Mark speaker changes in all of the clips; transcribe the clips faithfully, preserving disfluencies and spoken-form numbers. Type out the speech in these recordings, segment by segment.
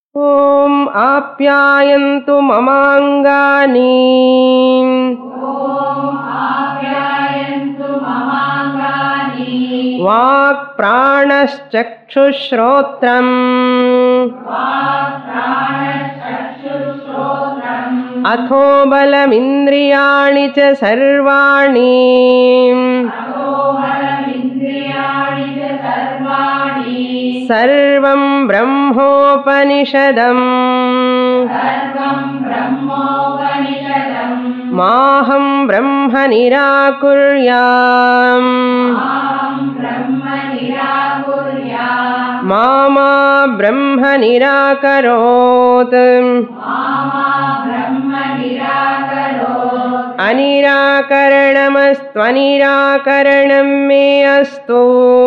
Speaker 1: Om Apyayantu Mamangani.
Speaker 2: Om Apyayantu Mamangani.
Speaker 1: Vak Pranaschakshushrodram.
Speaker 2: Vak Pranaschakshushrodram.
Speaker 1: Atho Balamindriyani cha sarvani.
Speaker 2: Atho Balamindriyani cha sarvani.
Speaker 1: Sarvam Brahmopanishadam.
Speaker 2: Sarvam Brahmopanishadam.
Speaker 1: Maham Brahma Nirakuryam.
Speaker 2: Aham Brahma Nirakuryam.
Speaker 1: Mama Brahma Nirakarot.
Speaker 2: Mama Brahma Nirakarot.
Speaker 1: Anirakaranamastvanirakaranam me astu.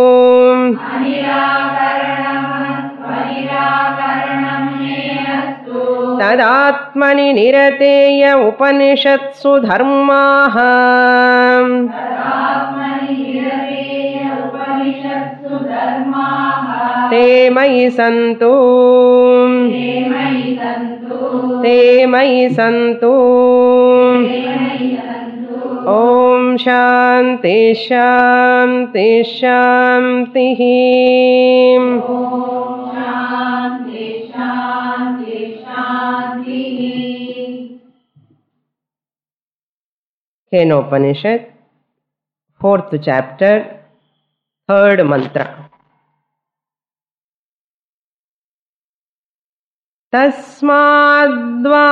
Speaker 2: Anirakaranam Anirakaranam me astu.
Speaker 1: Tadatmani nirateya upanishatsu dharmaha.
Speaker 2: Tadatmani nirateya upanishatsu dharmaha.
Speaker 1: Te mayi santu.
Speaker 2: Te mayi santu.
Speaker 1: Te mayi santu.
Speaker 2: Te mayi santu.
Speaker 1: Om Shanti Shanti Shanti.
Speaker 2: Om Shanti Shanti Shanti.
Speaker 1: Kenopanishad, fourth chapter, third mantra. Tasmadva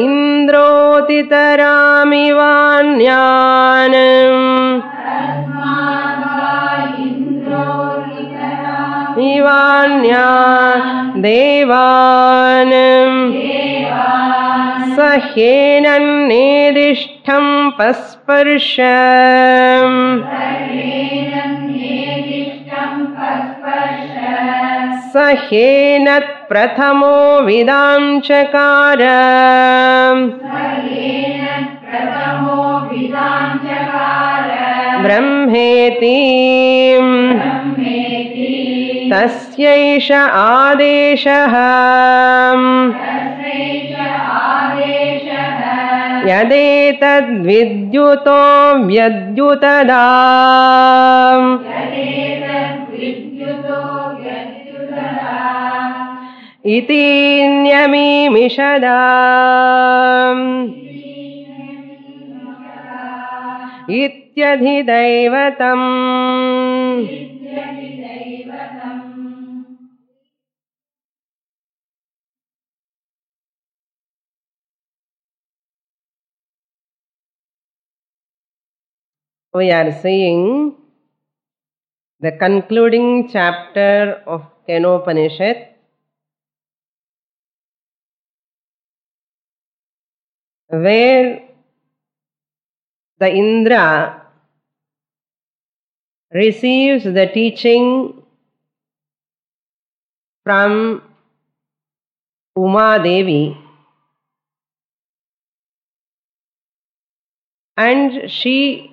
Speaker 1: indrotitaramivanyānam.
Speaker 2: Tasmadva indrotitaram
Speaker 1: Ivanyān devanam.
Speaker 2: devan.
Speaker 1: Sahyenan nedishtham pasparsham.
Speaker 2: Sarvenam nedishtam pasparsham.
Speaker 1: Sahenat prathamo vidanchakaram.
Speaker 2: Sarvenam prathamo vidanchakaram.
Speaker 1: Brahmeti.
Speaker 2: Brahmeti.
Speaker 1: Tasyaisha adeshaha.
Speaker 2: Tasyaisha adeshaha.
Speaker 1: Yadetad vidyuto vyadyutadam.
Speaker 2: Yadetat vidyuto vyadyutadam.
Speaker 1: Iti nyamimishadam. Ityadhidaivatam.
Speaker 2: Ityadhidaivatam.
Speaker 1: We are seeing the concluding chapter of Kenopanishad, where the Indra receives the teaching from Uma Devi, and she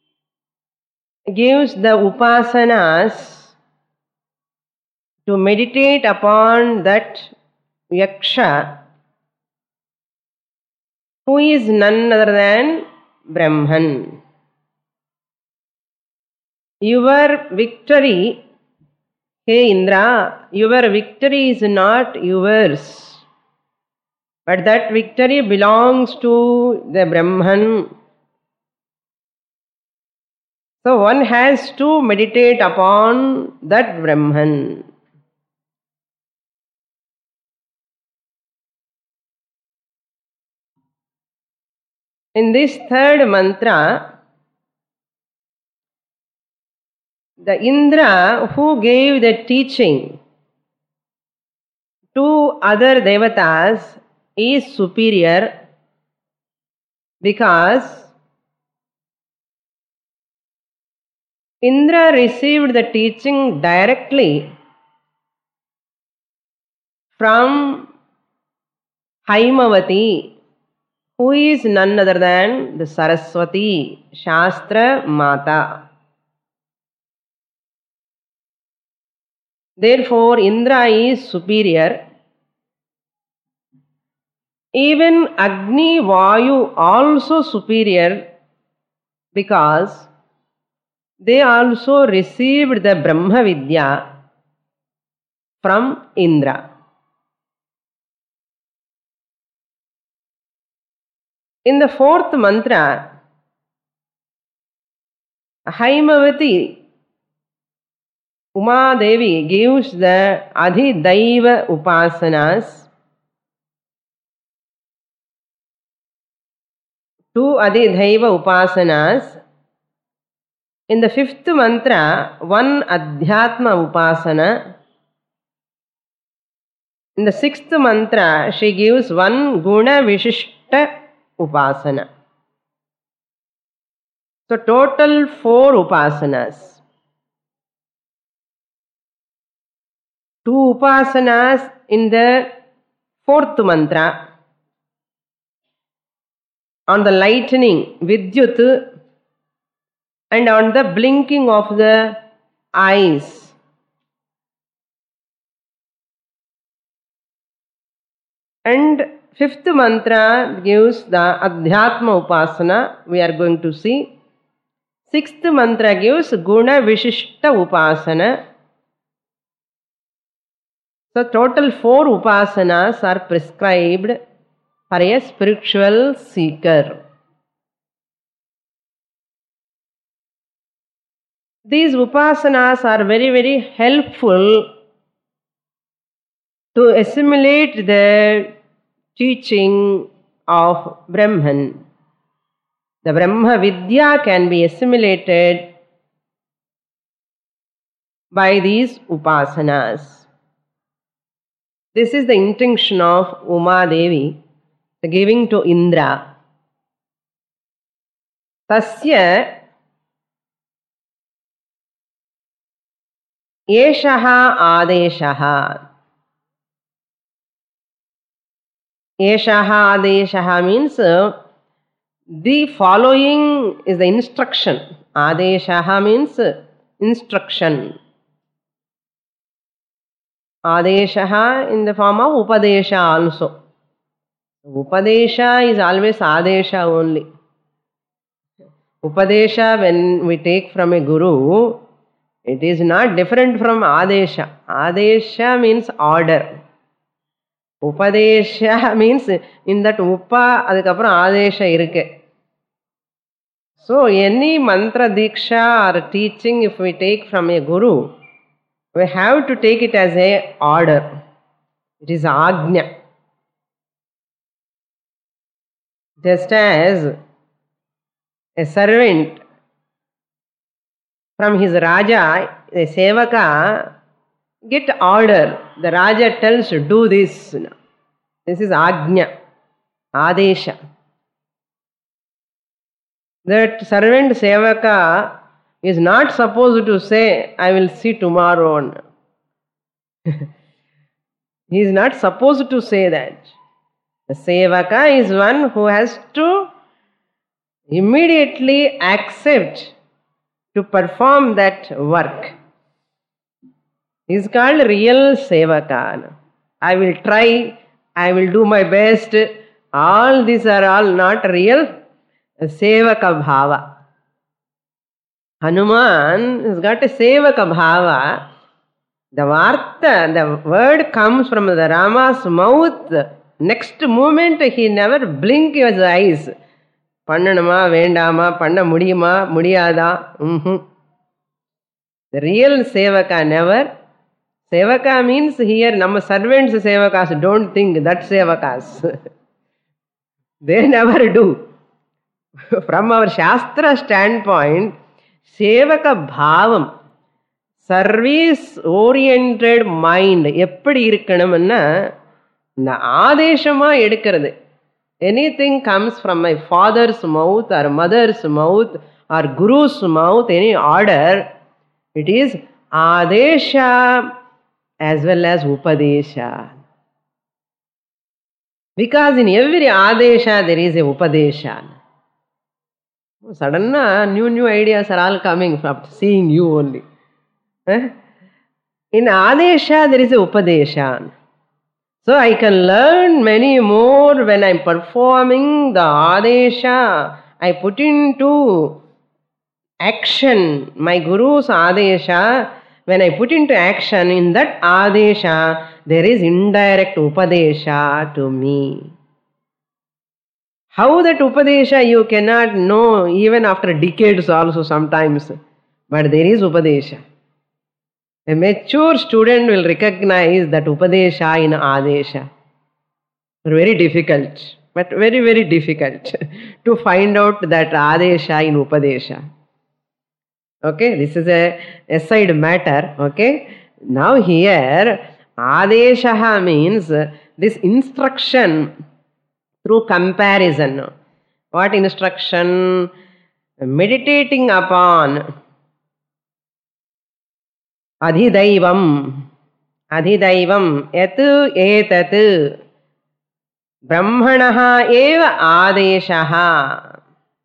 Speaker 1: gives the upasanas to meditate upon that Yaksha, who is none other than Brahman. Your victory, hey Indra, your victory is not yours, but that victory belongs to the Brahman. So one has to meditate upon that Brahman. In this third mantra, the Indra who gave the teaching to other devatas is superior, because Indra received the teaching directly from Haimavati, who is none other than the Saraswati, Shastra Mata. Therefore, Indra is superior. Even Agni, Vayu also superior because they also received the Brahma Vidya from Indra. In the fourth mantra, Haimavati Uma Devi gives the Adhidaiva Upasanas. Two Adhidaiva Upasanas. In the fifth mantra, one Adhyatma Upasana. In the sixth mantra, she gives one Guna Vishishta Upasana. So total four Upasanas. Two Upasanas in the fourth mantra. On the lightning, Vidyut, and on the blinking of the eyes. And fifth mantra gives the Adhyatma Upasana, we are going to see. Sixth mantra gives Guna Vishishta Upasana. So total four Upasanas are prescribed for a spiritual seeker. These Upasanas are very, very helpful to assimilate the teaching of Brahman. The Brahma Vidya can be assimilated by these Upasanas. This is the intention of Uma Devi, the giving to Indra. Tasya Eshaha Adeshaha. Eshaha Adeshaha means uh, the following is the instruction. Adeshaha means uh, instruction. Adeshaha in the form of Upadesha also. Upadesha is always Adesha only. Upadesha, when we take from a guru, it is not different from Adesha. Adesha means order. Upadesha means in that Upa, adukapram Adesha irukke. So any mantra diksha or teaching, if we take from a guru, we have to take it as a order. It is Agnya. Just as a servant from his Raja, a Sevaka, get order. The Raja tells, do this. This is Agnya, Adesha. That servant Sevaka is not supposed to say, I will see tomorrow. He is not supposed to say that. The Sevaka is one who has to immediately accept to perform that work. He is called real Sevaka. I will try, I will do my best. All these are all not real Sevaka Bhava. Hanuman has got a Sevaka Bhava. The Varta, the word comes from the Rama's mouth. Next moment he never blink his eyes. Pannanama, Vendama, Panna Mudima, Mudiyada. Mm-hmm. The real Sevaka never. Sevaka means here, nama servants Sevakas, don't think that Sevakas. They never do. From our Shastra standpoint, Sevaka Bhavam, service oriented mind, eppadi irukkanumna, na adeshama edukkirathu. Anything comes from my father's mouth or mother's mouth or guru's mouth, any order, it is adesha as well as upadesha. Because in every adesha there is a upadesha. Suddenly new new ideas are all coming from seeing you only. Eh? In adesha there is a upadesha. So I can learn many more when I'm performing the Adesha. I put into action my Guru's Adesha. When I put into action in that Adesha, there is indirect Upadesha to me. How that Upadesha you cannot know even after decades also sometimes. But there is Upadesha. A mature student will recognize that Upadesha in Adesha. Very difficult, but very, very difficult to find out that Adesha in Upadesha. Okay, this is a aside matter. Okay, now here Adesha means this instruction through comparison. What instruction? Meditating upon Adhidaivam. Adhidaivam yatu etatu Brahmanaha eva Adeshaha.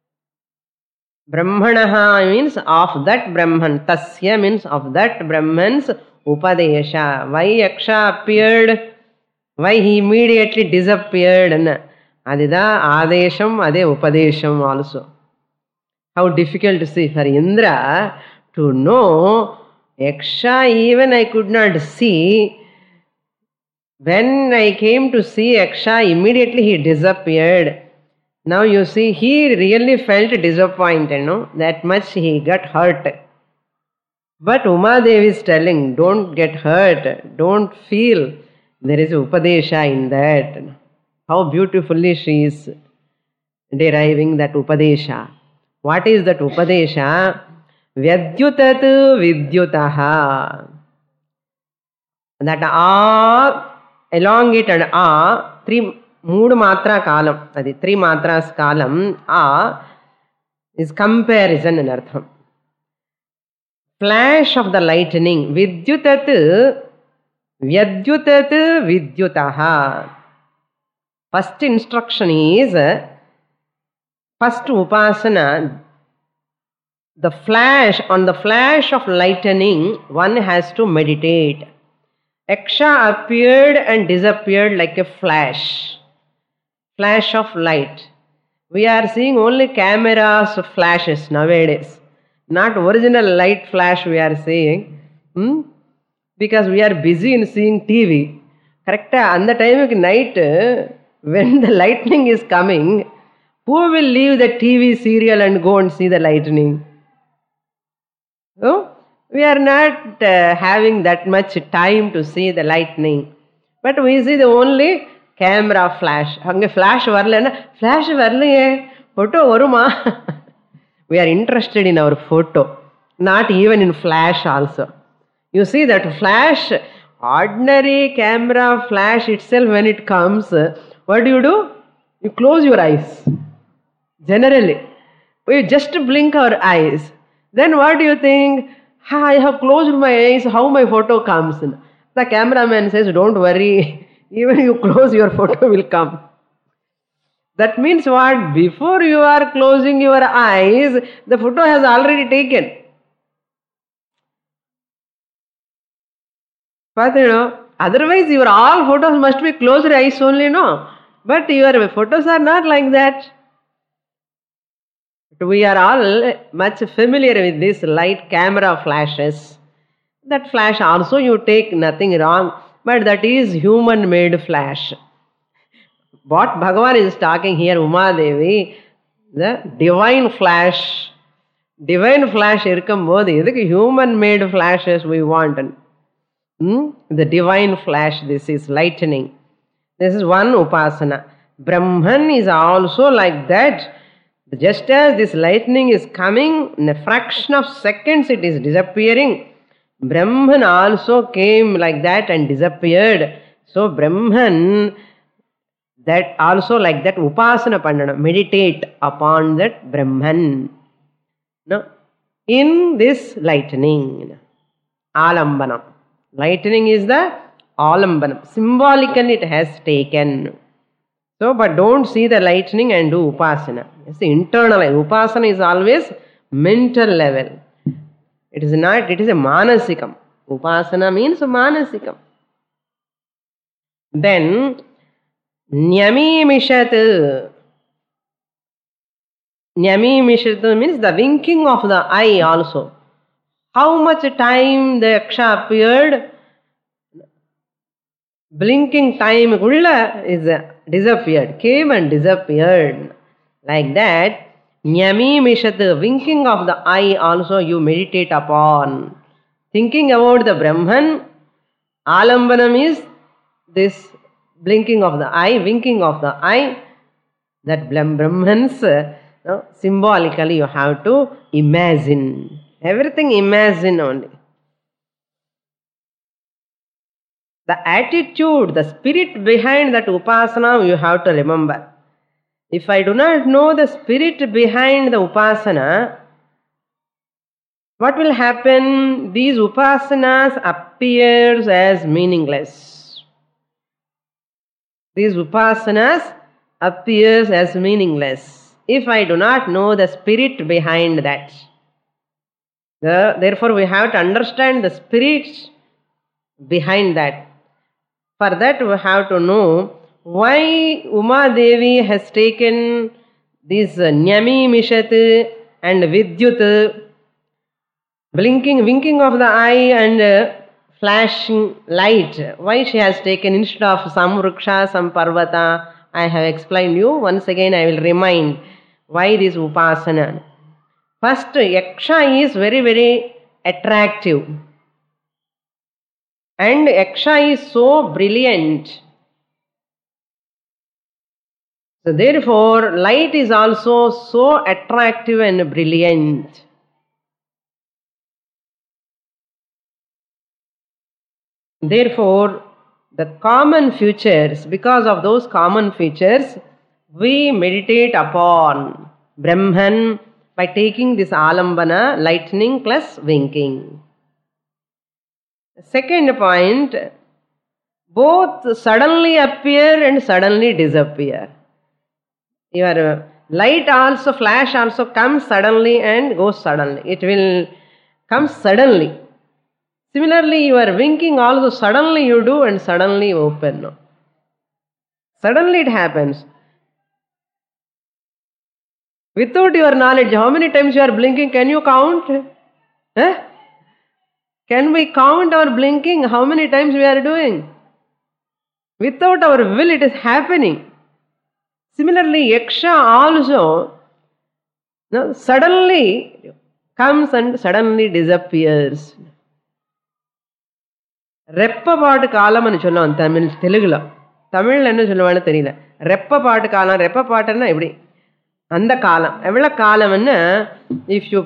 Speaker 1: Brahmanaha means of that Brahman. Tasya means of that Brahman's Upadesha. Why Yaksha appeared? Why he immediately disappeared? Adida Adesham, Ade Upadesham also. How difficult to see for Indra to know. Yaksha even I could not see. When I came to see Yaksha, immediately he disappeared. Now you see, he really felt disappointed, no? That much he got hurt. But Uma Devi is telling, don't get hurt, don't feel. There is Upadesha in that. How beautifully she is deriving that Upadesha. What is that Upadesha? Vyadyutatu vidyutaha. That A, elongated A, three Mood matra kalam, adi three matras kalam, A is comparison in artham. Flash of the lightning, vidyutat, vyadyutat vidyutaha. First instruction is, first upasana, the flash, on the flash of lightning, one has to meditate. Yaksha appeared and disappeared like a flash. Flash of light. We are seeing only cameras flashes nowadays. Not original light flash we are seeing. Hmm? Because we are busy in seeing T V. Correct? And the time of night, when the lightning is coming, who will leave the T V serial and go and see the lightning? Oh? We are not uh, having that much time to see the lightning. But we see the only camera flash. Hange flash varlena, flash varle, photo varuma. We are interested in our photo, not even in flash also. You see that flash, ordinary camera flash itself when it comes, what do you do? You close your eyes. Generally. We just blink our eyes. Then what do you think? I have closed my eyes, how my photo comes. The cameraman says, don't worry, even you close your photo will come. That means what? Before you are closing your eyes, the photo has already taken. But you know, otherwise your all photos must be closed eyes only, no? But your photos are not like that. We are all much familiar with this light camera flashes. That flash also you take nothing wrong, but that is human made flash. What Bhagavan is talking here, Uma Devi, the divine flash. Divine flash irkumbodhu, edukku human made flashes we want. Hmm? The divine flash, this is lightning. This is one upasana. Brahman is also like that. Just as this lightning is coming, in a fraction of seconds it is disappearing. Brahman also came like that and disappeared. So Brahman, that also like that upasana pandana, meditate upon that Brahman. No? In this lightning, alambana. Lightning is the alambana. Symbolically it has taken. So, but don't see the lightning and do upasana. It's the internal. Upasana is always mental level. It is not, it is a manasikam. Upasana means manasikam. Then, Nyamimishat. Nyamimishat means the winking of the eye also. How much time the Yaksha appeared? Blinking time kulla is disappeared, came and disappeared. Like that, Nyamimishat, winking of the eye also you meditate upon. Thinking about the Brahman, Alambanam is this blinking of the eye, winking of the eye. That Brahman's, you know, symbolically you have to imagine. Everything imagine only. The attitude, the spirit behind that upasana you have to remember. If I do not know the spirit behind the upasana, what will happen? These upasanas appears as meaningless. These upasanas appears as meaningless if I do not know the spirit behind that. The, therefore, we have to understand the spirit behind that. For that, we have to know why Uma Devi has taken this Nyamimishat and Vidyut, blinking, winking of the eye and uh, flashing light. Why she has taken instead of some Vriksha, some Parvata. I have explained you. Once again, I will remind why this Upasana. First, Yaksha is very, very attractive. And Yaksha is so brilliant. So therefore, light is also so attractive and brilliant. Therefore, the common features, because of those common features, we meditate upon Brahman by taking this alambana, lightning plus winking. Second point, both suddenly appear and suddenly disappear. Your light also, flash also comes suddenly and goes suddenly. It will come suddenly. Similarly, your winking also suddenly you do and suddenly open. Suddenly it happens. Without your knowledge, how many times you are blinking? Can you count? Huh? Can we count our blinking? How many times we are doing? Without our will, it is happening. Similarly, Yaksha also no, suddenly comes and suddenly disappears. ரெப்ப பாட்டு காலம்னு சொல்லுவான் தமிழ் தெலுங்குல. தமிழ்ல என்ன சொல்லுவான்னு தெரியல. ரெப்ப பாட்டு காலம், ரெப்ப பாட்டுன்னா எப்படி? அந்த காலம் எவ்வளவு காலம்னு if you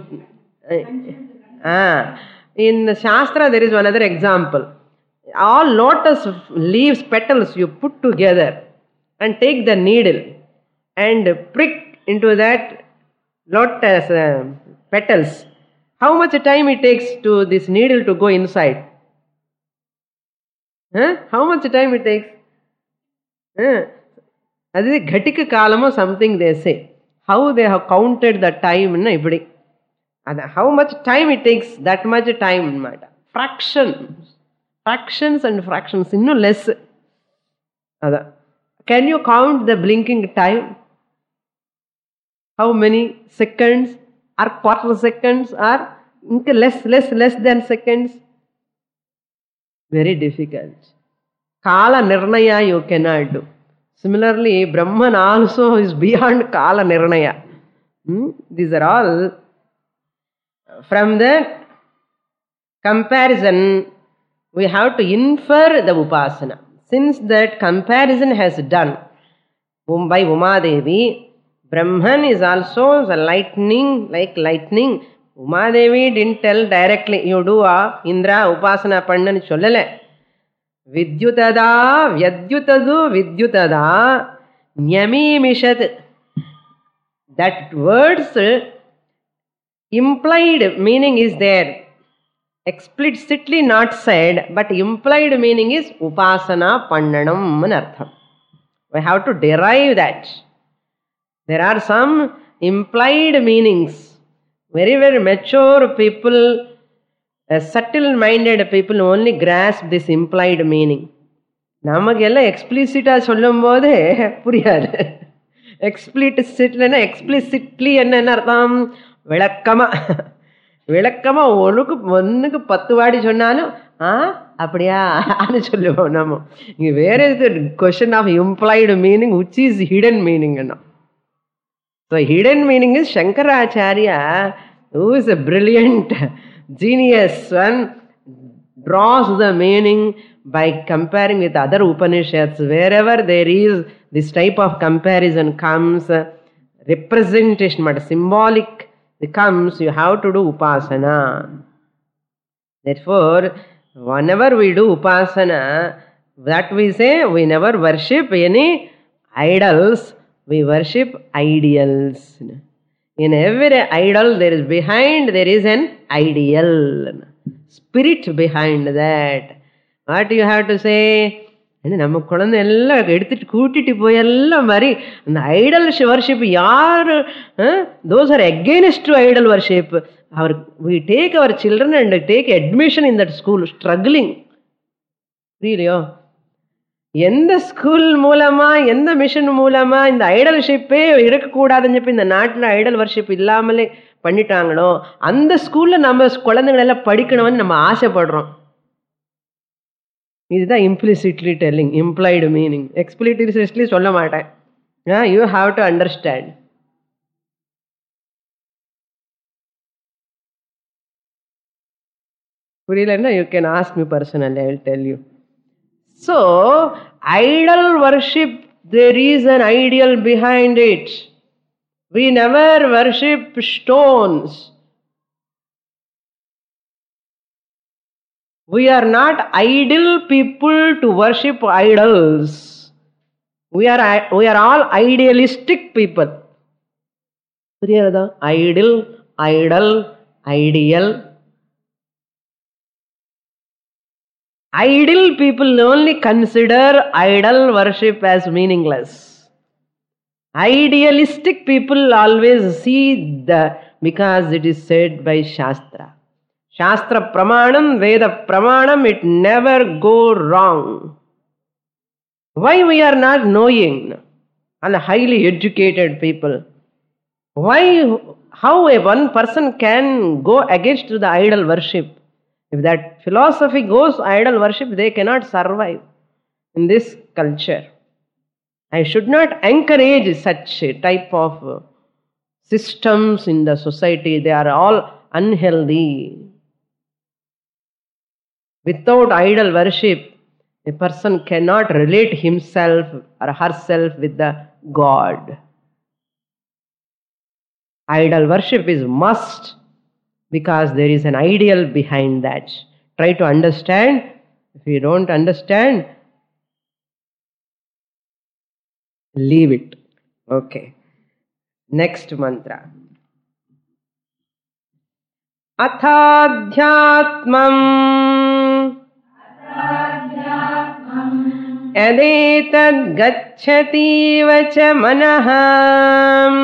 Speaker 1: ah in Shastra there is another example. All lotus leaves, petals you put together and take the needle and prick into that lotus uh, petals. How much time it takes to this needle to go inside? Huh? How much time it takes? Huh? That is Ghatika Kalam or something they say. How they have counted the time. And how much time it takes, that much time. Fractions. Fractions and fractions. No less. Can you count the blinking time? How many seconds? Or quarter seconds? Or less, less, less than seconds? Very difficult. Kala Nirnaya you cannot do. Similarly, Brahman also is beyond Kala Nirnaya. Hmm? These are all from the comparison we have to infer the Upasana. Since that comparison has done by Uma Devi, Brahman is also the lightning, like lightning. Uma Devi didn't tell directly, you do a Indra Upasana Pandan Cholale. Vidyutada, Vyadyutadu, Vidyutada, Nyamimishat. That words implied meaning is there. Explicitly not said, but implied meaning is Upasana Pandanam Manartham. We have to derive that. There are some implied meanings. Very, very mature people, uh, subtle-minded people only grasp this implied meaning. நமக்கெல்லாம் எக்ஸ்பிளிசிட்டா சொல்லும் போதே புரியாது. எக்ஸ்பிளிசிட்லன்னா explicitly என்னென்ன அர்த்தம்? விளக்கமா விளக்கமா ஒன்றுக்கு ஒன்றுக்கு பத்து வாடி சொன்னாலும் ஆ அப்படியா அது சொல்லுவோம் நம்ம. இங்கே வேற question of implied meaning which is hidden meaning. So hidden meaning is Shankaracharya, who is a brilliant genius one, draws the meaning by comparing with other Upanishads. Wherever there is this type of comparison comes, representation, but symbolic comes, you have to do upasana. Therefore, whenever we do upasana, that we say we never worship any idols, we worship ideals. In every idol there is behind, there is an ideal spirit behind that. What you have to say? நம்ம குழந்தை எல்லாம் எடுத்துட்டு கூட்டிட்டு போய் எல்லாம் மாதிரி அந்த idol worship யாரு, those are against to idol worship. Our, we take our children and take admission in that school, struggling. புரியலையோ? எந்த ஸ்கூல் மூலமா எந்த மிஷன் மூலமா இந்த ஐடல் வர்ஷிப்பே இருக்கக்கூடாதுன்னு சொல்லி இந்த நாட்டில் ஐடல் வர்ஷிப் இல்லாமலே பண்ணிட்டாங்களோ அந்த ஸ்கூல்ல நம்ம குழந்தைகள் எல்லாம் படிக்கணும்னு நம்ம ஆசைப்படுறோம். இதுதான் implicitly telling, implied meaning. Explicitly சொல்ல மாட்டேன். You have to understand. புரியலன்னா you can ask me personally, I will tell you. So, idol worship, there is an ideal behind it. We never worship stones. We are not idle people to worship idols. We are we are all idealistic people. Idol, idol, ideal. Idle people only consider idol worship as meaningless. Idealistic people always see the, because it is said by Shastra. Shastra Pramanam, Veda Pramanam, it never go wrong. Why we are not knowing? And highly educated people. Why, how a one person can go against the idol worship? If that philosophy goes idol worship, they cannot survive in this culture. I should not encourage such type of systems in the society. They are all unhealthy. Without idol worship, a person cannot relate himself or herself with the God. Idol worship is must, because there is an ideal behind that. Try to understand. If you don't understand, leave it. Okay. Next mantra. Athadhyatmam yadetad gacchati vacha manaham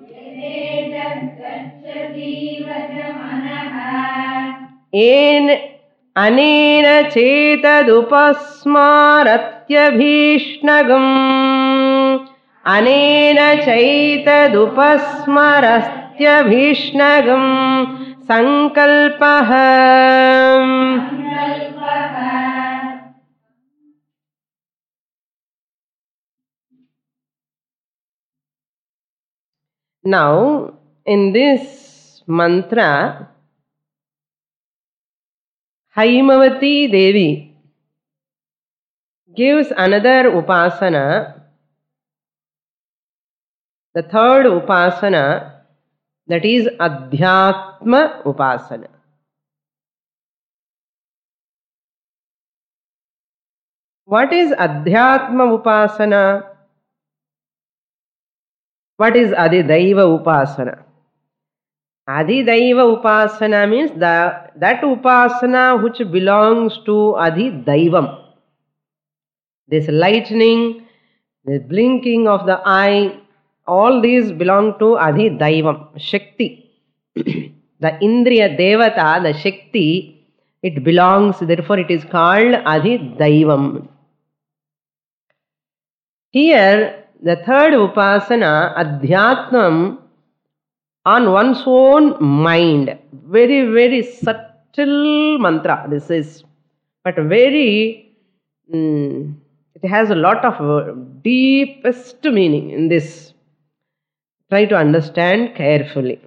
Speaker 1: Yen anena chetadupasmaratyabhishnagam anena chetadupasmaratyabhishnagam sankalpaham. Now, in this mantra, Haimavati Devi gives another upasana, the third upasana, that is Adhyatma upasana. What is Adhyatma upasana? What is Adidaiva upasana? Adidaiva upasana means the, that upasana which belongs to Adidaivam. This lightning, the blinking of the eye, all these belong to Adidaivam, Shakti. The Indriya Devata, the Shakti, it belongs, therefore it is called Adidaivam. Here, the third upasana, Adhyatmam, on one's own mind. Very, very subtle mantra this is. But very, mm, it has a lot of deepest meaning in this. Try to understand carefully.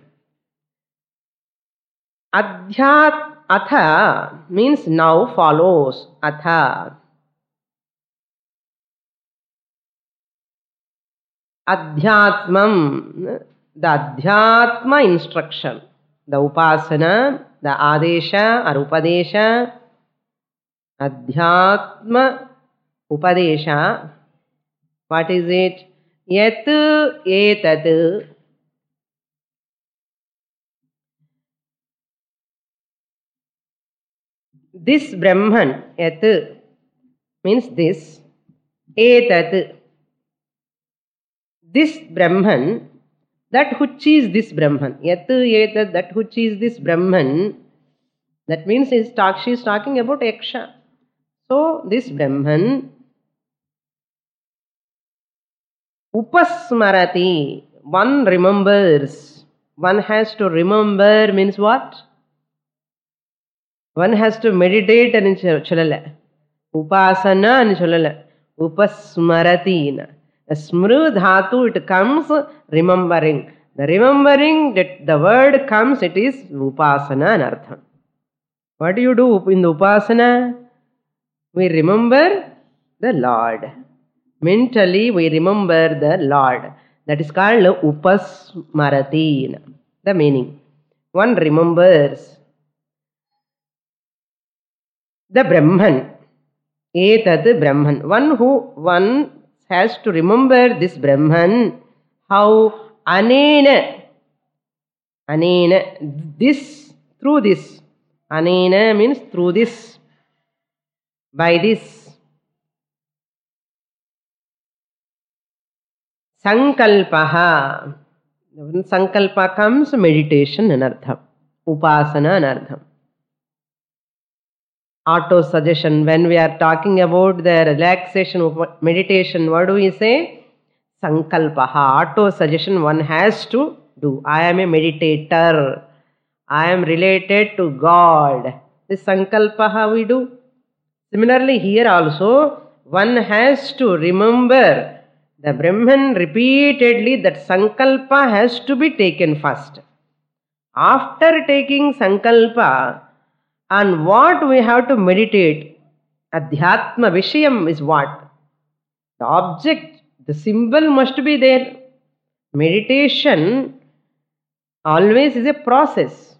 Speaker 1: Adhyat, atha means now follows. Atha. Adhyatmam, the Adhyatma instruction, the Upasana, the Adesha or Upadesha, Adhyatma Upadesha. What is it? Yat etat. This Brahman, yat means this, etat. This Brahman, that which is this Brahman. Yat etat, that which is this Brahman. That means she's talk, she is talking about Yaksha. So, this Brahman, upasmarati, one remembers. One has to remember means what? One has to meditate and chalala. Upasana and chalala. Upasmarati. A smru dhatu, it comes remembering. The remembering that the word comes, it is upasana and artham. What do you do in the upasana? We remember the Lord. Mentally we remember the Lord. That is called upasmarati. The meaning. One remembers the Brahman. Etat Brahman. One who, one has to remember this Brahman. How? Anena. Anena. This, through this. Anena means through this. By this. Sankalpaha. When Sankalpa comes, meditation and artham. Upasana and artham. Auto suggestion. When we are talking about the relaxation of meditation, what do we say? Sankalpaha. Auto suggestion one has to do. I am a meditator. I am related to God. This sankalpaha we do. Similarly, here also, one has to remember the Brahman repeatedly. That sankalpa has to be taken first. After taking sankalpa, and what we have to meditate, Adhyatma Vishayam is what? The object, the symbol must be there. Meditation always is a process.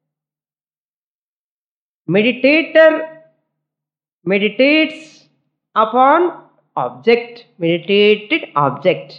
Speaker 1: Meditator meditates upon object, meditated object.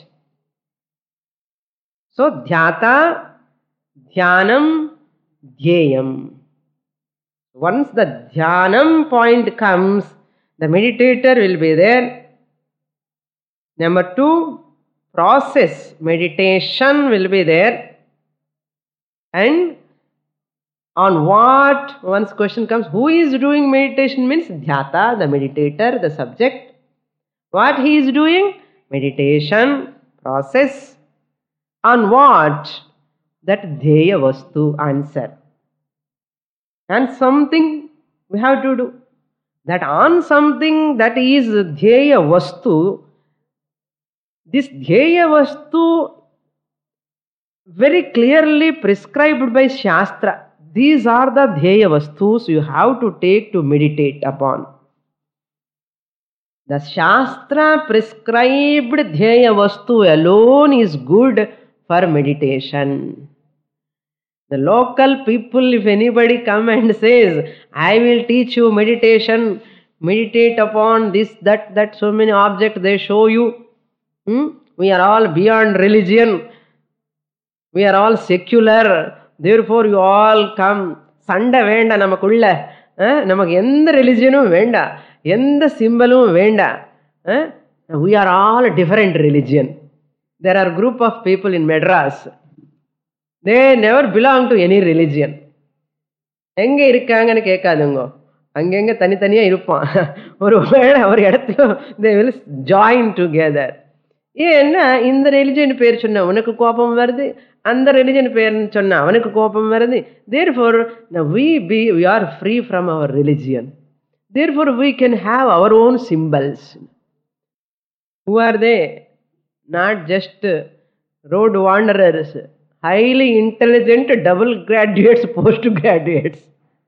Speaker 1: So, dhyata, dhyanam, dhyayam. Once the dhyanam point comes, the meditator will be there. Number two, process, meditation will be there. And on what? Once question comes, who is doing meditation means dhyata, the meditator, the subject. What he is doing? Meditation, process. On what? That dheya vastu, answer. And something we have to do. That on something that is dheya vastu, this dheya vastu very clearly prescribed by Shastra. These are the dheya vastus you have to take to meditate upon. The Shastra prescribed dheya vastu alone is good for meditation. The local people, if anybody come and says, I will teach you meditation, meditate upon this, that, that, so many objects they show you. Hmm? We are all beyond religion. We are all secular. Therefore you all come. Sanda venda namakulla. Namak endha religionum venda. Endha symbolum venda. We are all a different religion. There are a group of people in Madras. They never belong to any religion. எங்க இருக்காங்கன்னு கேட்காதுங்க. அங்கங்க தனித்தனியா இருப்பான். ஒரு வேளை ஒரு இடத்துல they will join together. ஏன்னா இந்த ரிலிஜன் பேர் சொன்னா உனக்கு கோபம் வருது, அந்த ரிலிஜன் பேர் சொன்னா அவனுக்கு கோபம் வருது. Therefore we be we are free from our religion. Therefore we can have our own symbols. Who are they? Not just road wanderers, highly intelligent double graduates, post graduates.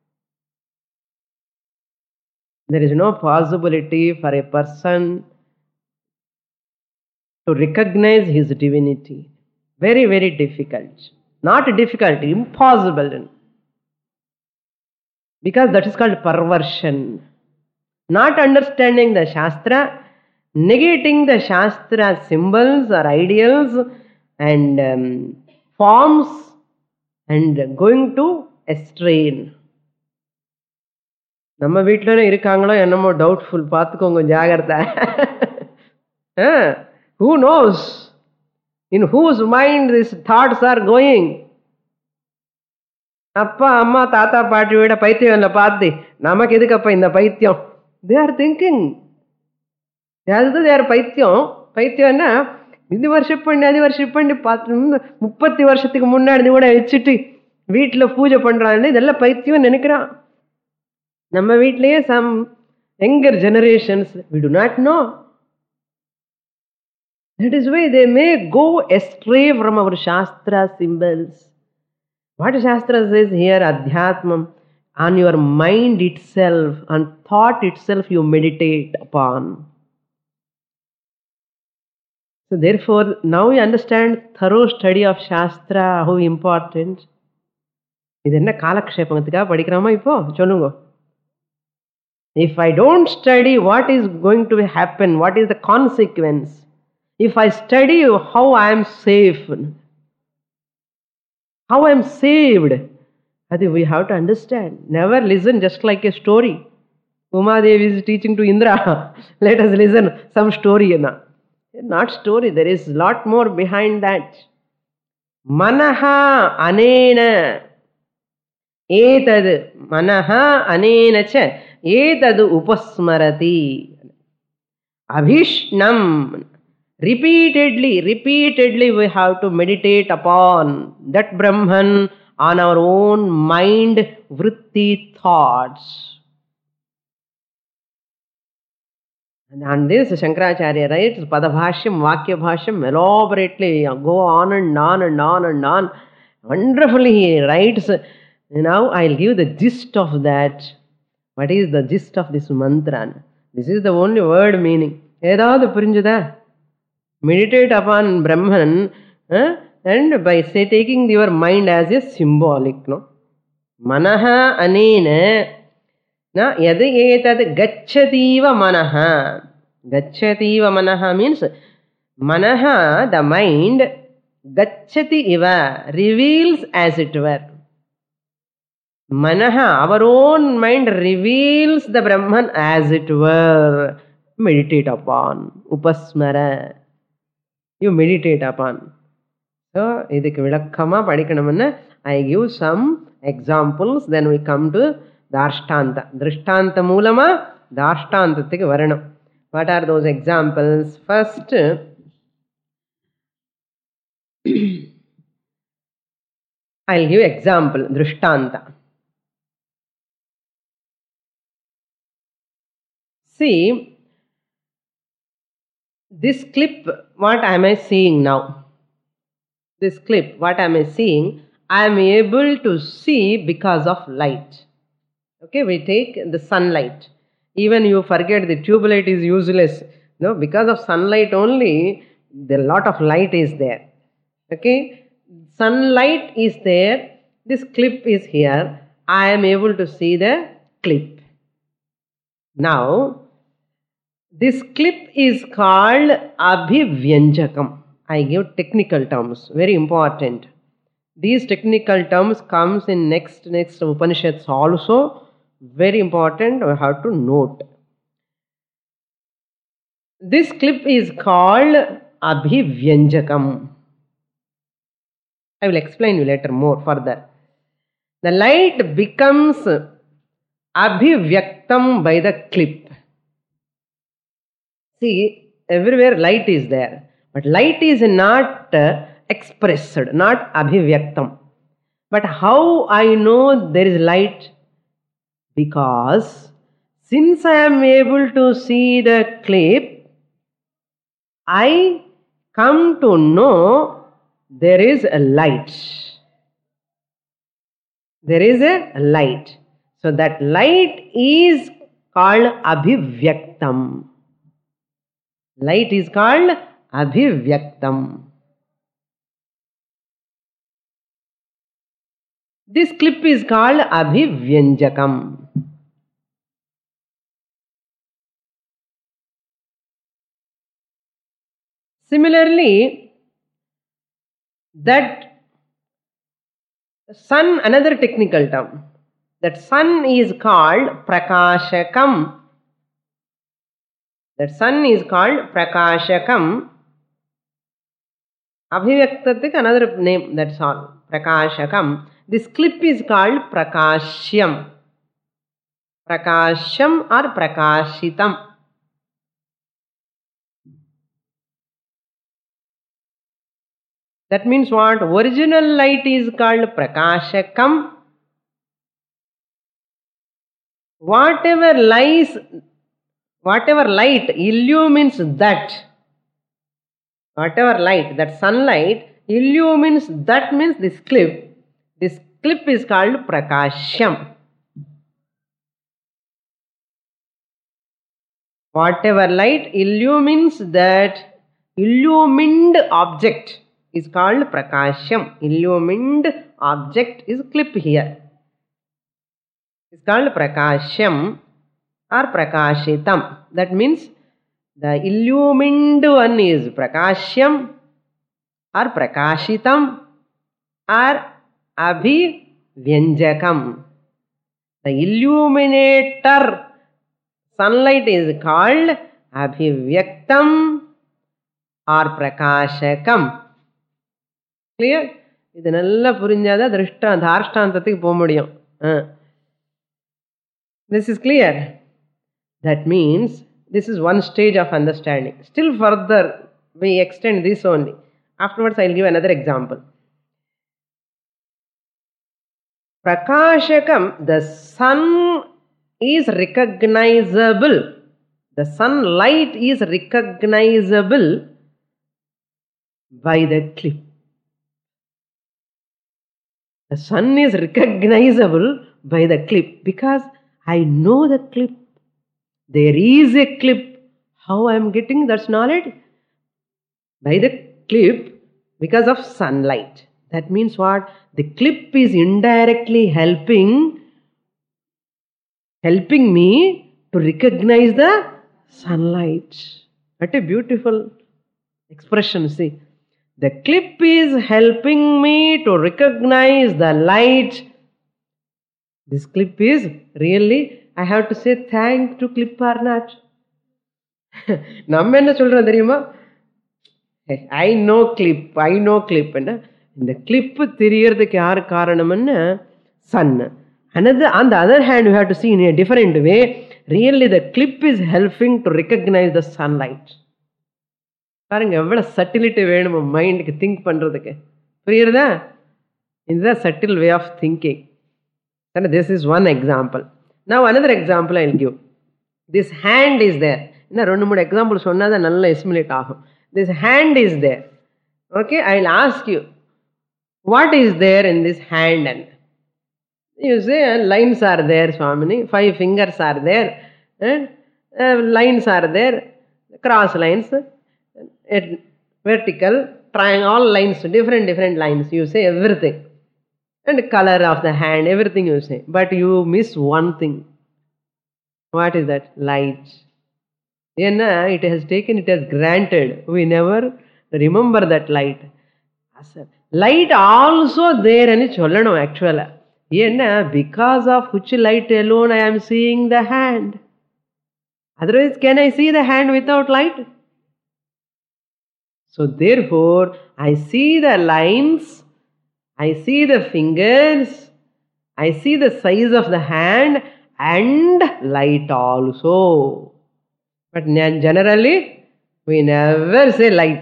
Speaker 1: There is no possibility for a person to recognize his divinity. Very, very difficult. Not difficult, impossible. Because that is called perversion. Not understanding the Shastra, negating the Shastra symbols or ideals and um, forms and going to astray. நம்ம வீட்டில் இருக்காங்களோ என்னமோ doubtful, பார்த்துக்கோங்க, ஜாகிரதை. Who knows in whose mind these thoughts are going? அப்பா அம்மா தாத்தா பாட்டி விட பைத்தியம் இல்லை பார்த்து நமக்கு எதுக்கப்பா இந்த பைத்தியம்? They are thinking. அது they are பைத்தியம். பைத்தியம்னா இது வருஷம் பண்ணி அது வருஷம் பண்ணி பார்த்து முப்பத்தி வருஷத்துக்கு முன்னாடி கூட வச்சுட்டு வீட்டில் பூஜை பண்றாங்க, இதெல்லாம் பைத்தியம் நினைக்கிறான். நம்ம வீட்டிலேயே some younger generations we do not know. That is why they may go astray from our Shastra symbols. What Shastra says here, Adhyatmam, on your mind itself, on thought itself you meditate upon. So therefore, now you understand thorough study of Shastra, how important. இது என்ன காலக்ஷேபத்துக்காக படிக்கிறோமா இப்போ சொல்லுங்க. If I don't study, what is going to happen? What is the consequence? If I study how I am safe, how I am saved, I think we have to understand. Never listen just like a story. Uma Devi is teaching to Indra. Let us listen some story. Not story. There is lot more behind that. Manaha anena etad manaha anena cha etad upasmarati abhishnam. Repeatedly, repeatedly we have to meditate upon that Brahman on our own mind, vritti, thoughts. And on this Shankaracharya writes, Padabhashyam, Vakyabhashyam, elaborately, go on and on and on and on. Wonderfully he writes. Now I'll give the gist of that. What is the gist of this mantra? This is the only word meaning. Edavadhu purinjudha? Meditate upon Brahman uh, and by say taking your mind as a symbolic, no? Manaha anena na yad etad gacchativa manaha. Gacchativa manaha means manaha, the mind, gacchati iva, reveals as it were. Manaha, our own mind reveals the Brahman as it were. Meditate upon. Upasmara. You meditate upon. So, idhukku vilakkama padikkanamna, I give some examples, then we come to Darshtanta. Drishtanta moolama Darshtanthathukku varanam. What are those examples? First, I'll give example, Drishtanta. See, this clip, what am I seeing now? This clip, what am I seeing? I am able to see because of light. Okay, we take the sunlight. Even you forget the tube light is useless. No, because of sunlight only, the lot of light is there. Okay, sunlight is there. This clip is here. I am able to see the clip. Now, this clip is called Abhivyanjakam. I give technical terms, very important. These technical terms comes in next next Upanishads also. Very important, we have to note. This clip is called Abhivyanjakam. I will explain you later more further. The light becomes Abhivyaktam by the clip. See, everywhere light is there. But light is not uh, expressed, not abhivyaktam. But how I know there is light? Because since I am able to see the clip, I come to know there is a light. There is a light. So that light is called abhivyaktam. Light is called abhivyaktam. This clip is called abhivyanjakam. Similarly, that sun, another technical term, that sun is called prakashakam. That sun is called prakashakam. Abhivyaktatik another name, that's all. Prakashakam. This clip is called prakashyam. Prakashyam or prakashitam. That means what? Original light is called prakashakam. Whatever lies, whatever light illumines that, whatever light, that sunlight illumines that means this clip. This clip is called prakashyam. Whatever light illumines that illumined object is called prakashyam. Illumined object is clip here. It's called prakashyam or prakashitam. That means the illumined one is prakashyam or prakashitam or abhivyanjakam. The illuminator sunlight is called abhivyaktam or prakashakam. Clear? இது நல்லா புரிஞ்சாதான் திருஷ்டா தார்ஷ்டாந்தத்துக்கு போக முடியும். This is clear. That means this is one stage of understanding. Still further we extend this only. Afterwards I will give another example. Prakashakam, the sun is recognizable. The sunlight is recognizable by the clip. The sun is recognizable by the clip because I know the clip. There is a clip. How I am getting that knowledge? By the clip because of sunlight. That means what? The clip is indirectly helping, helping me to recognize the sunlight. What a beautiful expression, see. The clip is helping me to recognize the light. This clip is really, I have to say thank to clip or not. நம்ம என்ன சொல்றோம் தெரியுமா? I know clip, I know clip. இந்த clip தெரியறதுக்கு யார் காரணம்னு sun. Another, on the other hand, you have to see in a different way. Really the clip is helping to recognize the sunlight. பாருங்க எவ்வளவு சட்டிலிட்டி வேணும் மைண்டுக்கு திங்க் பண்றதுக்கு. புரியுறதா? இதுதான் subtle way of thinking. This is one example. Now another example I will give. This hand is there. இன்னும் ரெண்டு மூணு எக்ஸாம்பிள் சொன்னாதான் நல்லா எஸ்டிமேட் ஆகும். This hand is there. Okay, I will ask you, what is there in this hand? And you say lines are there, Swamini. Five fingers are there. And uh, lines are there. Cross lines. Vertical, triangle, all lines, different different lines. You say everything. And color of the hand, everything you say. But you miss one thing. What is that? Light. Yeah, it has taken, it has granted. We never remember that light. Light also there and chollanum actually. Yeah, because of which light alone I am seeing the hand. Otherwise, can I see the hand without light? So therefore, I see the lines, I see the fingers, I see the size of the hand and light also. But generally, We never say light.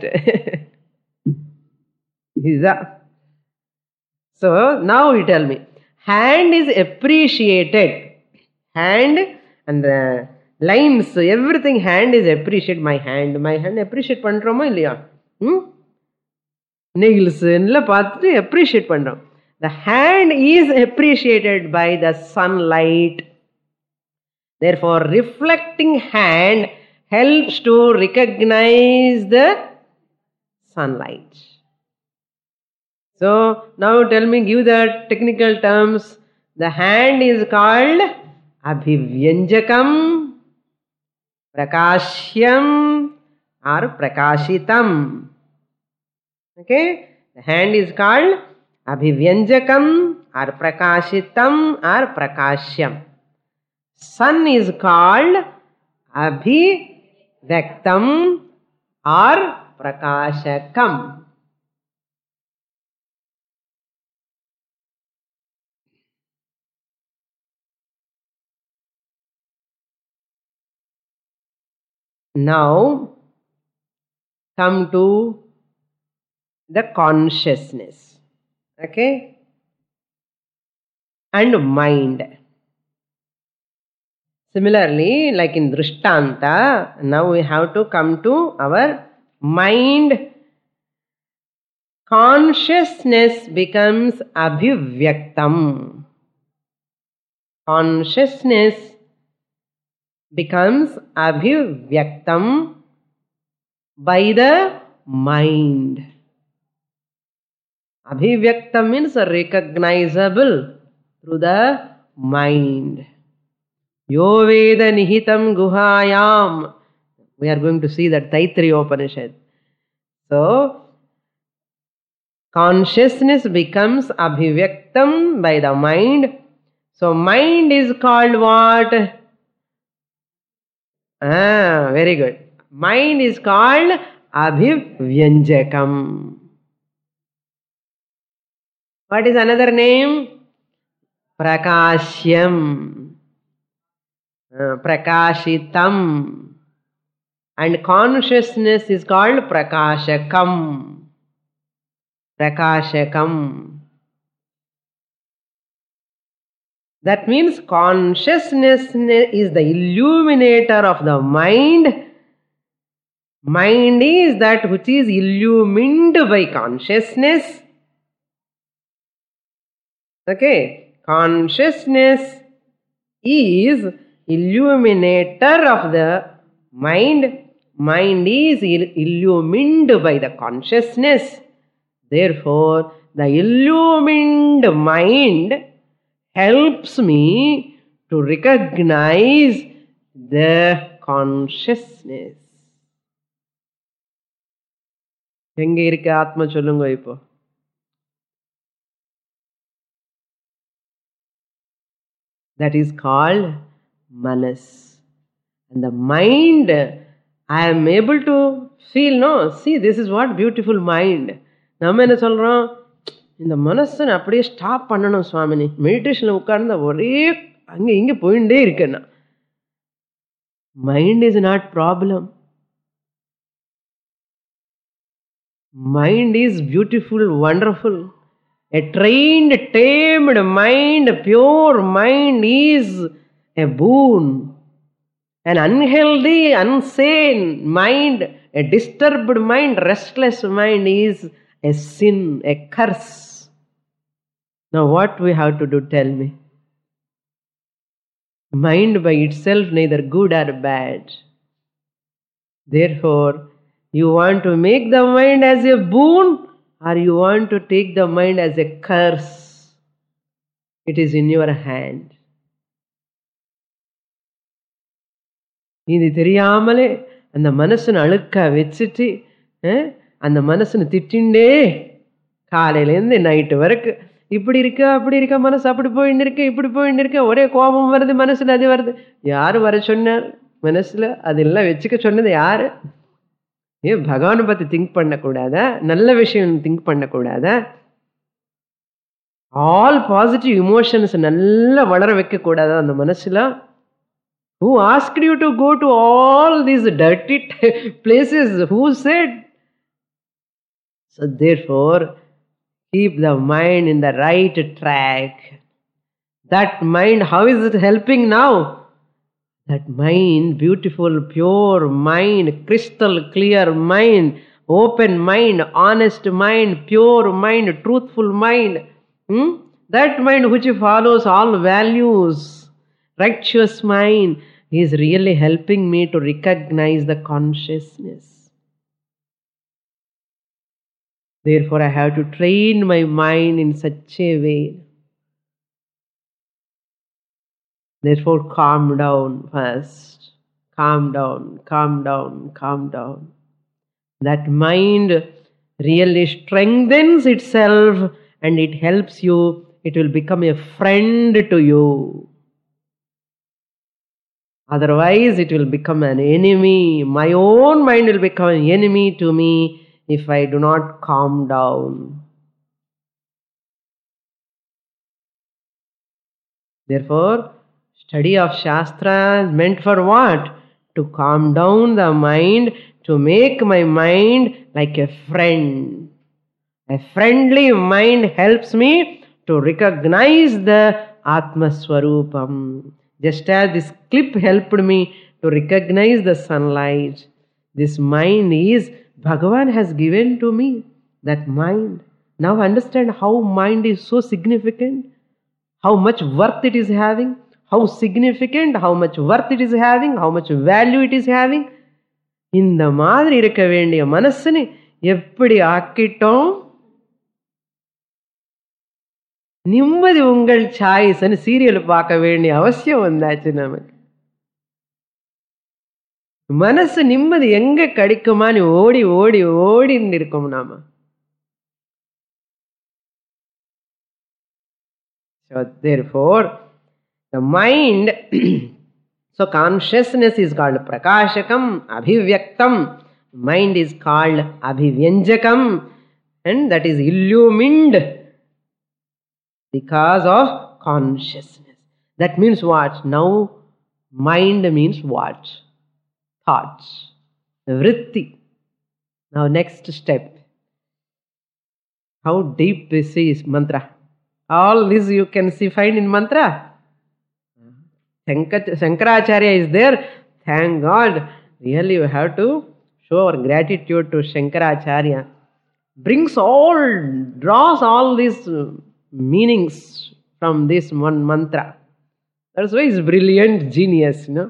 Speaker 1: So now you tell me, hand is appreciated. Hand and the lines, everything, hand is appreciated. My hand, my hand appreciate பண்றோமா இல்லையா? Nails எல்லாம் பார்த்துட்டு appreciate பண்றோம். The hand is appreciated by the sunlight. Therefore, reflecting hand helps to recognize the sunlight. So, now tell me, give the technical terms. The hand is called Abhivyanjakam, Prakashyam or Prakashitam. Okay? The hand is called Abhivyanjakam or Prakashitam or Prakashyam. Sun is called Abhivaktam or Prakashakam. Now, come to the consciousness. Okay? And mind. Similarly, like in Drishtanta, now we have to come to our mind. Consciousness becomes Abhivyaktam. Consciousness becomes Abhivyaktam by the mind. Abhivyaktam means recognizable through the mind. Yo Veda Nihitam Guhayam. We are going to see that Taittiriya Upanishad. So, consciousness becomes Abhivyaktam by the mind. So, mind is called what? Ah, very good. Mind is called Abhivyanjakam. What is another name? Prakashyam. Uh, Prakashitam. And consciousness is called Prakashakam. Prakashakam. That means consciousness is the illuminator of the mind. Mind is that which is illumined by consciousness. Okay. Consciousness is illuminator of the mind. Mind is illumined by the consciousness. Therefore, the illumined mind helps me to recognize the consciousness. எங்க இருக்க ஆத்மா சொல்லுங்க இப்போ. That is called manas. And the mind, I am able to feel, no, see, this is what beautiful mind. நம்ம என்ன சொல்றோம், இந்த மனசை அப்படியே ஸ்டாப் பண்ணணும் சுவாமினி, மெடிடேஷன்ல உட்கார்ந்து ஒரே அங்க இங்க போயிட்டே இருக்கேன்னா. Mind is not problem. Mind is beautiful, wonderful. A trained, tamed mind, pure mind is a boon. An unhealthy, unsane mind, a disturbed mind, restless mind is a sin, a curse. Now what we have to do, tell me? Mind by itself neither good or bad. Therefore, you want to make the mind as a boon or you want to take the mind as a curse? It is in your hand. இது தெரியாமலே அந்த மனசுன்னு அழுக்க வச்சுட்டு அந்த மனசுன்னு திட்டிண்டே காலையிலேருந்து night வரைக்கும் இப்படி இருக்க அப்படி இருக்க, மனசு அப்படி போயின்னு இருக்க இப்படி போயின்னு இருக்க, ஒரே கோபம் வருது மனசுல, அது வருது. யாரு வர சொன்னார் மனசுல? அதெல்லாம் வச்சுக்க சொன்னது யாரு? ஏன் பகவானை பத்தி திங்க் பண்ணக்கூடாதா? நல்ல விஷயம் திங்க் பண்ணக்கூடாதா? ஆல் பாசிட்டிவ் இமோஷன்ஸ் நல்லா வளர வைக்க கூடாதா அந்த மனசுல? Who asked you to go to all these dirty places? Who said? So therefore, keep the mind in the right track. That mind, how is it helping now? That mind, beautiful, pure mind, crystal clear mind, open mind, honest mind, pure mind, truthful mind. Hmm? That mind which follows all values, righteous mind, is really helping me to recognize the consciousness. Therefore, I have to train my mind in such a way. Therefore, calm down first. Calm down, calm down, calm down. That mind really strengthens itself and it helps you. It will become a friend to you. Otherwise, it will become an enemy. My own mind will become an enemy to me if I do not calm down. Therefore, study of Shastra is meant for what? To calm down the mind, to make my mind like a friend. A friendly mind helps me to recognize the Atma Swarupam. Just as this clip helped me to recognize the sunlight, this mind is, Bhagavan has given to me that mind. Now understand how mind is so significant, how much worth it is having, how significant, how much worth it is having, how much value it is having. இந்த மாதிரி இருக்க வேண்டிய மனசுன்னு எப்படி ஆக்கிட்டோம்? நிம்மதி உங்கள் choice serial பார்க்க வேண்டிய அவசியம் வந்தாச்சு நமக்கு. மனசு நிம்மதி எங்க கிடைக்குமான்னு ஓடி ஓடி ஓடி இருக்கும் நாம. So therefore, the mind, so consciousness is called prakashakam, abhivyaktam. Mind is called abhivyanjakam, and that is illumined because of consciousness. That means what? Now, mind means what? Thoughts. Vritti. Now, next step. How deep this is mantra. All this you can see, find in mantra. Shankaracharya is there. Thank God. Really, we have to show our gratitude to Shankaracharya. Brings all, draws all these meanings from this one mantra. That's why he's brilliant genius, you know.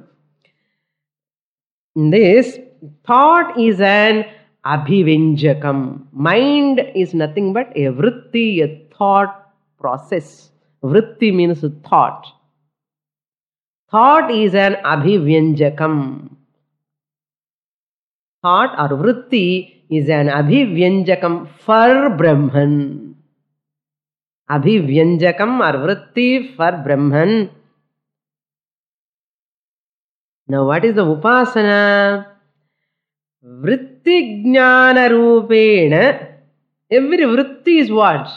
Speaker 1: This thought is an abhivinjakam. Mind is nothing but a vritti, a thought process. Vritti means thought. Thought is an abhivyanjakam. Thought or vritti is an abhivyanjakam for Brahman. Abhivyanjakam or vritti for Brahman. Now what is the upasana? Vritti jnana rupena. Every vritti is what?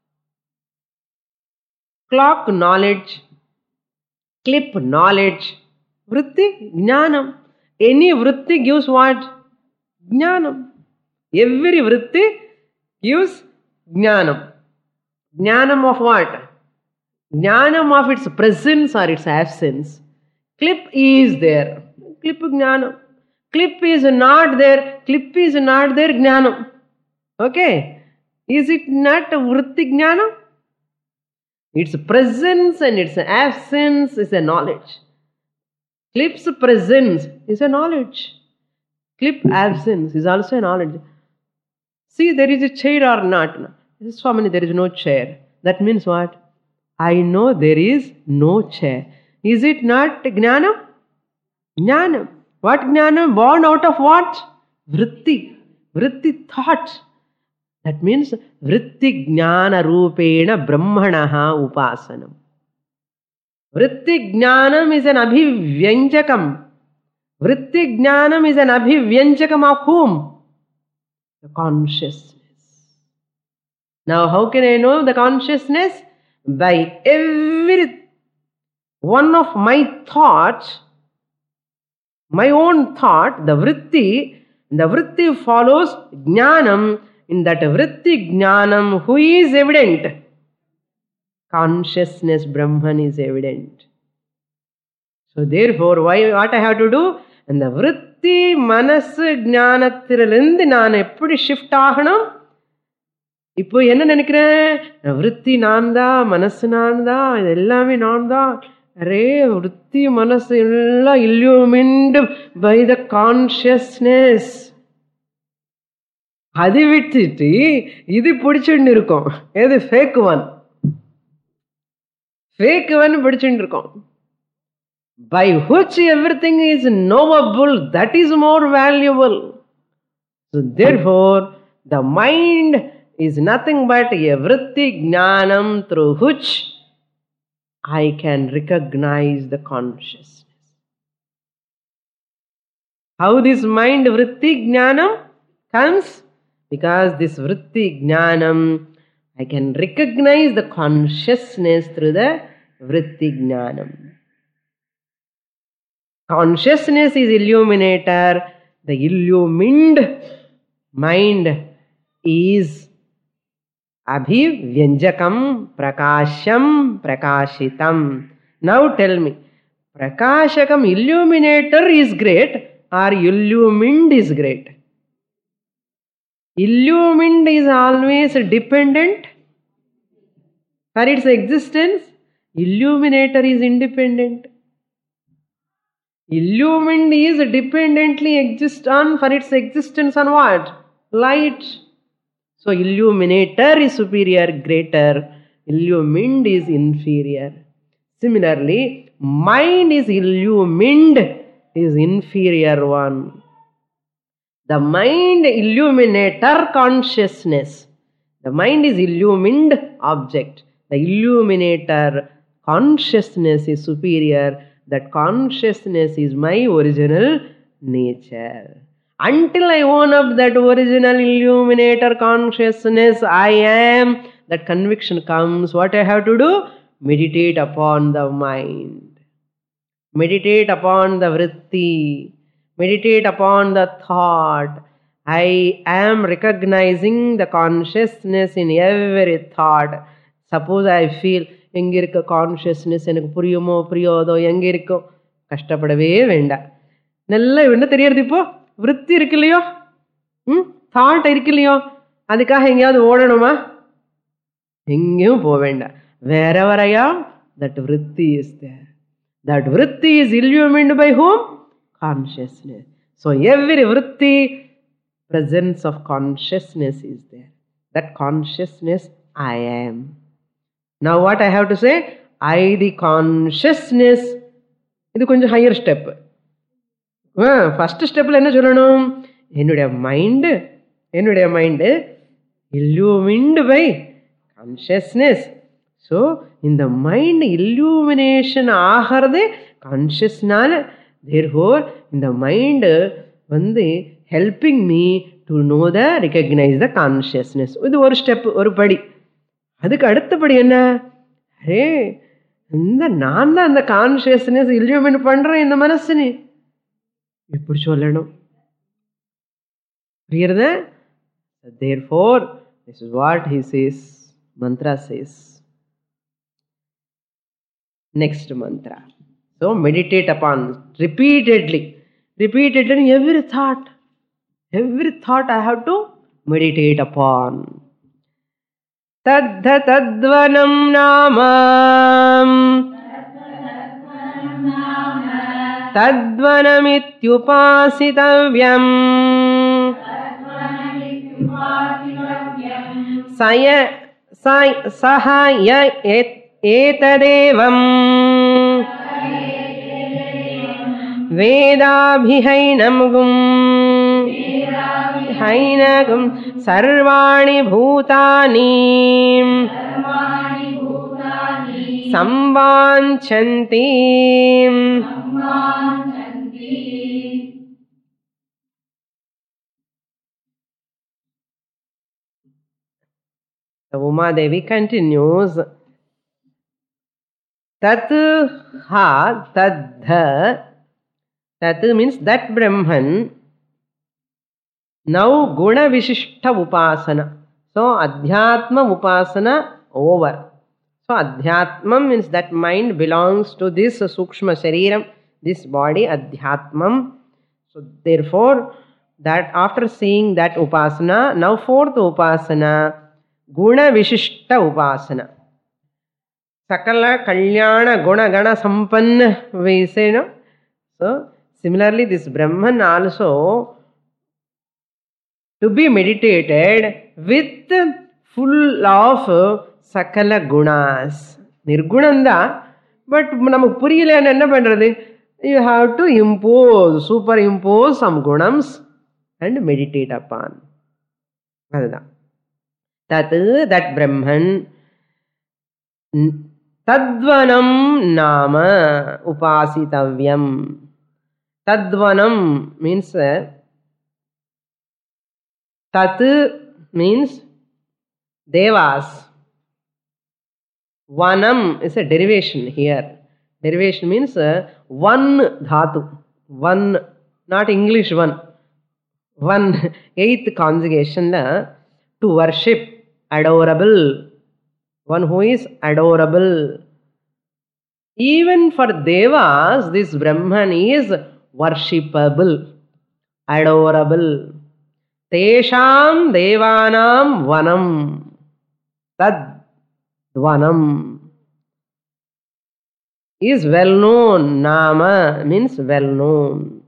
Speaker 1: Clock knowledge, clip knowledge. Vritti jnanam. Any vritti gives what? Jnanam. Every vritti gives jnanam. Jnanam of what? Jnanam of its presence or its absence. Clip is there. Clip jnanam. Clip is not there. Clip is not there. Jnanam. Okay. Is it not a vritti jnanam? Its presence and its absence is a knowledge. Clip's presence is a knowledge. Clip absence is also a knowledge. See, there is a chair or not. Swamini, there is no chair. That means what? I know there is no chair. Is it not jnanam? Jnanam. What jnanam? Born out of what? Vritti. Vritti thought. That means vritti jnana rupena brahmanaha upasanam. Vritti jnanam is an abhivyanjakam. Vritti jnanam is an abhivyanjakam of whom? The consciousness. Now how can I know the consciousness? By every one of my thoughts My own thought, the vritti, the vritti follows jnanam. In that vritti jnanam, who is evident? Consciousness, Brahman is evident. So therefore, why, what I have to do? And the vritti, manasu, jnanathiralindi naan eppadi shift ஆகணும்? இப்போ என்ன நினைக்கிறேன்? விருத்தி நான் தான், மனசு நான் தான், இது எல்லாமே நான் தான். அரே விருத்தி மனசு எல்லாம் illumined by the consciousness. அது விட்டுட்டு இது பிடிச்சுட்டு இருக்கோம். எது? Fake one. ஃபேக் ஒன் பிடிச்சுட்டு இருக்கோம். By which everything is knowable, that is more valuable. So therefore, the mind is nothing but a vritti jnanam through which I can recognize the consciousness. How this mind vritti jnanam comes? Because this vritti jnanam, I can recognize the consciousness through the vritti jnanam. Consciousness is illuminator. The illumined mind is abhivyanjakam prakasham prakashitam. Now tell me, prakashakam illuminator is great or illumined is great? Illumined is always dependent for its existence. Illuminator is independent. Illumined is dependently exist on for its existence on what? Light. So illuminator is superior, greater. Illumined is inferior. Similarly, mind is illumined is inferior one. The mind illuminator consciousness. The mind is illumined object. The illuminator consciousness is superior. That consciousness is my original nature. Until I own up that original illuminator consciousness, I am, that conviction comes, what I have to do? Meditate upon the mind. Meditate upon the vritti. Meditate upon the thought. I am recognizing the consciousness in every thought. Suppose I feel, எங்க இருக்க consciousness எனக்கு புரியுமோ புரியாதோ, எங்க இருக்கோ, கஷ்டப்படவே வேண்டாம். நல்லா என்ன தெரியறது? இப்போ விருத்தி இருக்கு இல்லையோ, ம் தாட் இருக்கு இல்லையோ, அதுக்காக எங்கேயாவது ஓடணுமா? எங்கேயும் போக வேண்டாம். Wherever I am, that vritti is there. That vritti is illumined by whom? Consciousness. So every vritti, presence of consciousness is there. That consciousness I am. Now what I have to say? I the consciousness. இது கொஞ்சம் higher step. First ஸ்டெப்ல என்ன சொல்லணும்? என்னுடைய mind, என்னுடைய mind illumined by consciousness. So இந்த mind illumination ஆகிறது கான்ஷியஸ்னால. தேர்ஃபோர் இந்த மைண்டு வந்து helping me to know the recognise the consciousness. இது ஒரு ஸ்டெப், ஒரு படி. அதுக்கு அடுத்தபடி என்ன? அரே இந்த நான் தான் அந்த கான்ஷியஸ்னஸ் இல்லுமின் பண்றேன் இந்த மனசுன்னு இப்படி சொல்லணும். புரியுறத? Therefore, this is what he says, mantra says. Next mantra. So meditate upon repeatedly. Repeatedly in every thought. Every thought I have to meditate upon. Tadha tadvanam namam tadvanamityupasitavyam saya sahaya etadevam vedabhihainam gum hainagum sarvani bhutani samvanchanti. The Uma Devi continues, Tat ha tadha Tat means that Brahman. Now Guna Vishishta Upasana. So Adhyatma Upasana over. So Adhyatmam means that mind belongs to this Sukshma Shariram, this body, Adhyatmam. So therefore, that after seeing that Upasana, now fourth Upasana, Guna Vishishta Upasana. Sakala Kalyana Guna Gana Sampanna, we say, no? So similarly, this Brahman also to be meditated with full of Sakala Gunas. Nirgunanda, but namak puriyala enna pandrathu? You have to impose, superimpose some gunams and meditate upon. That, that Brahman, Tadvanam Nama Upasitavyam. Tadvanam means, Tat means Devas. Vanam is a derivation here. Derivation means uh, one dhatu. One, not English one. One, eighth conjugation uh, to worship, adorable. One who is adorable. Even for Devas, this Brahman is worshipable, adorable. Tesham Devanam Vanam. Tad Vanam is well known. Nama means well known.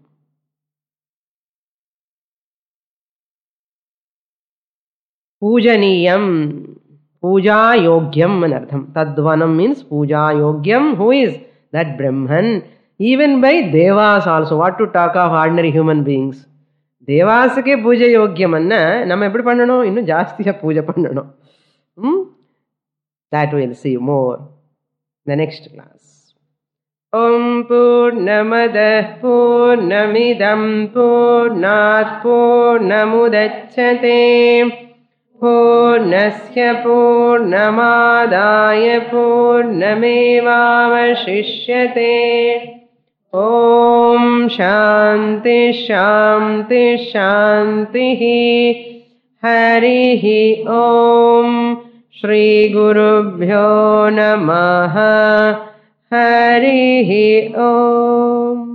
Speaker 1: Pujaniyam, Puja Yogyam anartham. Tadvanam means Puja Yogyam. Who is that Brahman? Even by Devas also. What to talk of ordinary human beings? Devasake Puja Yogyam anna, nama eppudu pannano? Innu jastiya puja pannano. Hmm? That we'll see more the next class. Om Purnamadah Purnamidam Purnat Purnamudachyate Purnasya Purnamadaya Purnamevavashishyate. Om Shanti Shanti Shanti Harihi Om Shri Gurubhyo Namaha Harihi Om.